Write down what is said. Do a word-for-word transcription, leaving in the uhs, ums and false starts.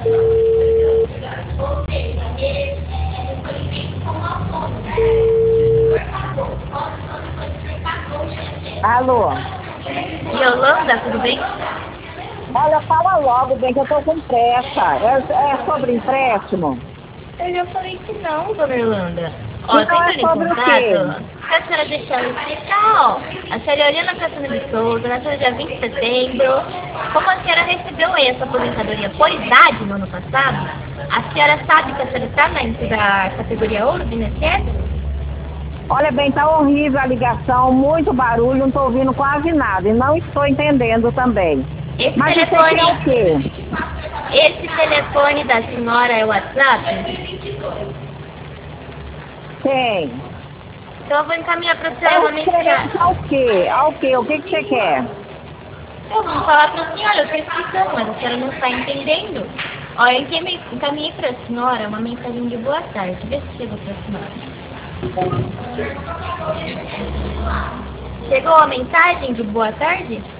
Alô? Yolanda, tudo bem? Olha, fala logo, bem, que eu tô com pressa. É, é sobre empréstimo? Eu já falei que não, dona Yolanda. Ó, Então é tentando em sobre o quê? contato, se a senhora deixar eu explicar, ó. A senhora Oriana Cassandra de Souza, nasceu dia vinte de setembro. Como a senhora recebeu aí essa aposentadoria por idade no ano passado, a senhora sabe que a senhora está dentro da categoria ouro do I N S S? Olha, bem, tá horrível a ligação, muito barulho, não tô ouvindo quase nada. E não estou entendendo também. Esse Mas você telefone, quer o quê? esse telefone da senhora é o WhatsApp? Tem. Então eu vou encaminhar para a senhora É uma referente mensagem. ao quê? Ao quê? O que, que você quer? Eu vou falar para a senhora, eu estou explicando, mas a senhora não está entendendo. Ó, eu encaminhei, encaminhei para a senhora uma mensagem de boa tarde. Vê se chegou para a senhora. Chegou a mensagem de boa tarde?